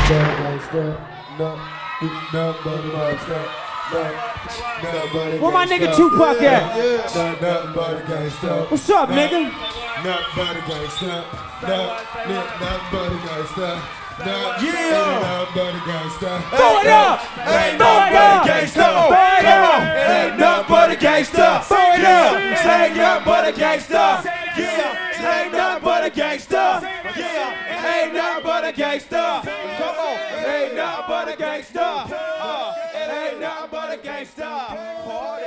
Where my nigga Tupac at? What's up, nigga? Nothing but a gangsta. Nothing but a gangsta. Yeah. Nothing but a gangsta. Throw it up. Ain't Throw it nothing but up. a gangsta. Throw it up. Ain't nothing but a gangsta. Throw it up. Ain't nothing but a gangsta. Yeah. Ain't nothing but a gangsta. Yeah. Ain't nothing but a gangsta. Come on. Ain't nothing but a gangsta. It ain't nothing but a gangsta.